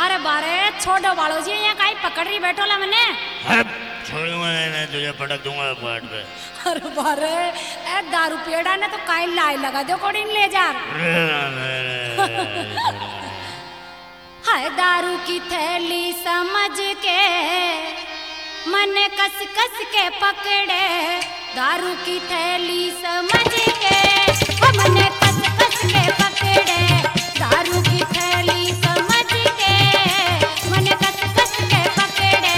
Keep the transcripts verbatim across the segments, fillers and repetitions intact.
अरे बारे छोड़ो बालो जी यहाँ काई पकड़ रही बैठो ला मैंने अब छोड़ूंगा नहीं तुझे पटक दूंगा पाट पे। अरे बारे ए दारू पेड़ा ने तो काई लाई लगा दो कोड़ी ले जा हाय दारू की थैली समझ के मन कस कस के पकड़े दारू की थैली समझ के मन कस कस के पकड़े दारू की थैली समझ के मन कस कस के पकड़े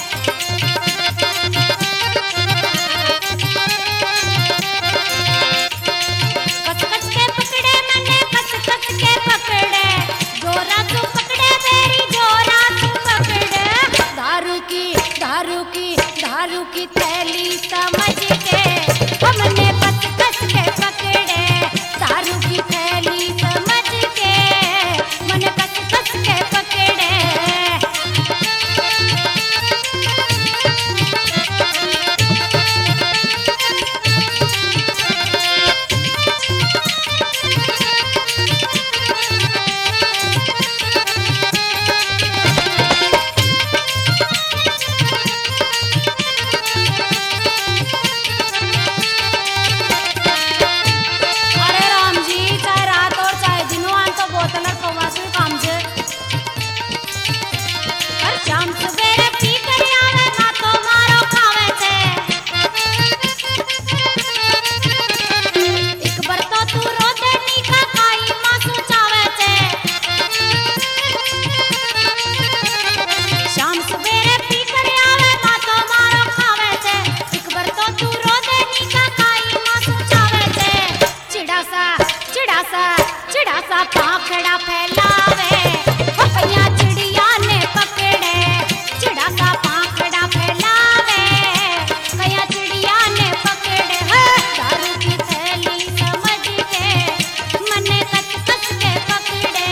कस कस के पकड़े मैंने कस कस के पकड़े जोरा तू पकड़े मेरी जोरा तू पकड़े दारू की दारू की दारू की थैली समझ के हमने कस कस के पकड़े दारू की थैली समझ के मन कस कस के पकड़े अरे राम जी चाहे रात और चाहे दिनों आन तो बोतल और पवास हुई काम से और शाम सवेरे पी कर आवे ना तो मारो खावे से एक बार तो तू रो देनी का खाई मासू चावे से शाम सवेरे पी कर आवे ना तो मारो खावे से एक बार तो तू रो देनी का खाई मासू चावे से चिड़ा सा चिड़ा सा चिड़ा सा पाखड़ा फैलावे ओ कन्या चिड़िया ने पकड़े चिड़ा सा पाखड़ा फैलावे कन्या चिड़िया ने पकड़े है दारू की थैली समझ के मने कस कस के पकड़े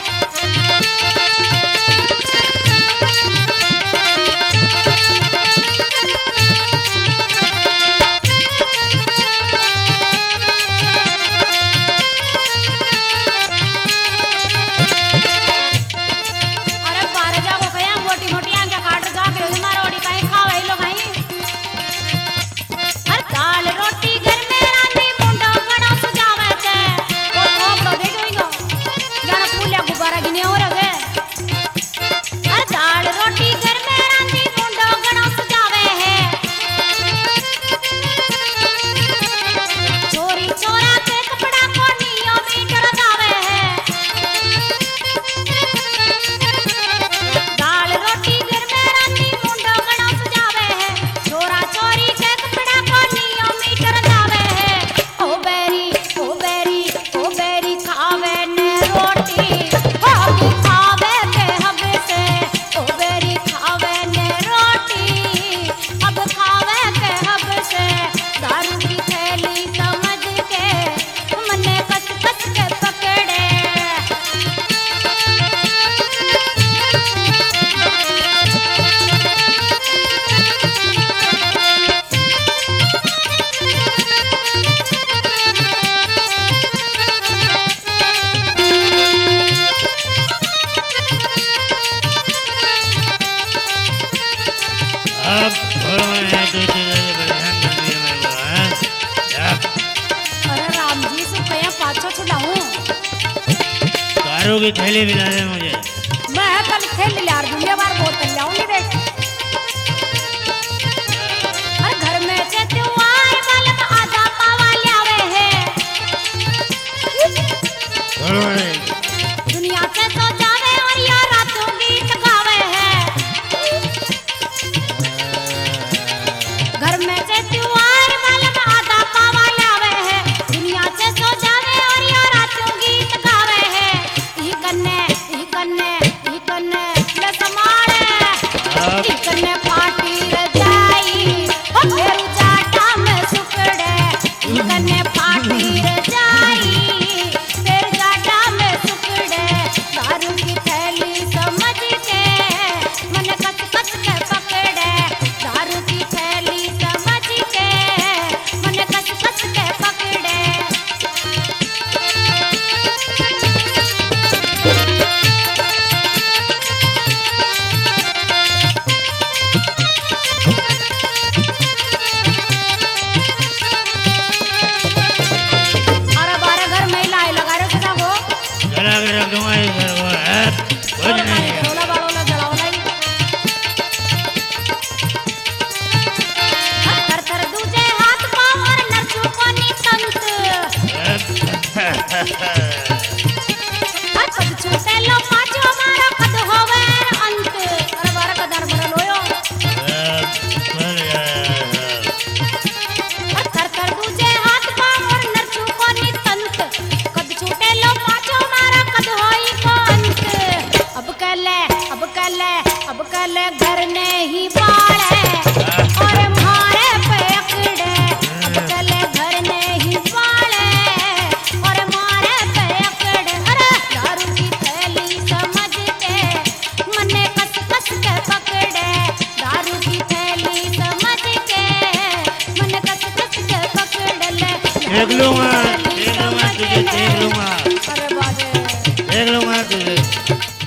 अरे बारे जागो कया मोटी मोटी आंखें काट जा के रोज मारो ओडी काई खावे लो काई अरे दाल रोटी घर में रांधी मुंडो गड़ो सजावे छे ओ थोपड़ो दे दोईगो जाना फूलिया गुब्बारा गिने हो रगे अरे दाल रोटी घर में रांधी मुंडो गड़ो सजावे है चोरी चोरा के कपड़ा को नियो मीटर दावे है दाल रोटी घर में रांधी मुंडो गड़ो सजावे है चोरा चोरी के कपड़ा को नियो मीटर दावे है ओ बेरी ओ बेरी ओ बेरी खावे ने रोटी ओ भी खावे के हब से ओ बेरी खावे ने रोटी अब खावे के हब से दारू की थैली समझ के मने कस कस के पकड़े अब छोड़ूंगा नहीं तुझे परेशान कर दिया मेरे को हाँ? जा अरे राम जी से कया पाछो छुड़ाऊं दारू की थैली दिला दे मुझे। मैं कल खेल लिया दुनिया बार बोतल लाऊंगी देख अरे घर में से तू आए वाले तो आधा पावा लावे है छोड़ूंगा नहीं दुनिया से तो जावे और यार रातों गीत गावे है घर में से तू आए वाले तो आधा पावा लावे है दुनिया से तो जावे और यार रातों गीत गावे है ई कन्ने ई कन्ने ई कन्ने ले समाड़े ई कन्ने पार्टी रजाई ओ फेरू जाटा में सुकड़े ई कन्ने पार्टी रजाई फेर जाटा में देख लूंगा इधर वो है कुछ नहीं है। रोला बाड़ोला जलावला ही। थर थर दूजे हाथ पाँव और नरसू को नी तंत। हर पद छूटे लो पाछो मारो कद होवे अंत। अरे बारा कदर बड़ा लोयो। थर थर दूजे हाथ पाँव और नरसू को नी तंत। कद छूटे लो पाछो मारो कद होई को अंत। अब कले अब कले अब कले घर ने ही बाड़े और मारे पे अकड़े। अब कले घर ने ही बाड़े और मारे पे अकड़े। अरे दारू की थैली समझ के मने कस कस के पकड़े। दारू की थैली समझ के मने कस कस के पकड़ ले। देख लूंगा देख लूंगा तुझे देख लूंगा अरे बाजे देख लूंगा तुझे।